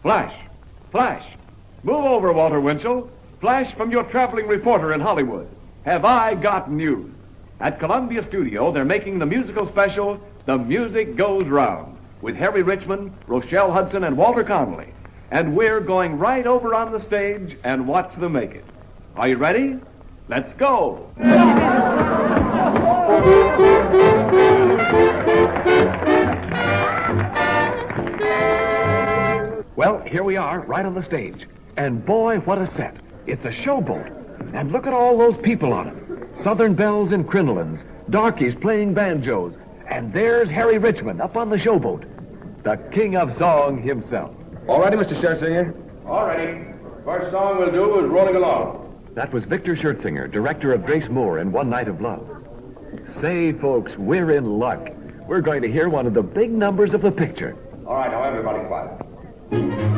Flash! Flash! Move over, Walter Winchell. Flash from your traveling reporter in Hollywood. Have I got news? At Columbia Studio, they're making the musical special, The Music Goes Round, with Harry Richmond, Rochelle Hudson, and Walter Connolly. And we're going right over on the stage and watch them make it. Are you ready? Let's go! Well, here we are, right on the stage. And boy, what a set. It's a showboat. And look at all those people on it. Southern belles and crinolines, darkies playing banjos. And there's Harry Richmond up on the showboat. The king of song himself. All righty, Mr. Scherzinger. All righty. First song we'll do is Rolling Along. That was Victor Scherzinger, director of Grace Moore in One Night of Love. Say, folks, we're in luck. We're going to hear one of the big numbers of the picture. All right, now everybody quiet.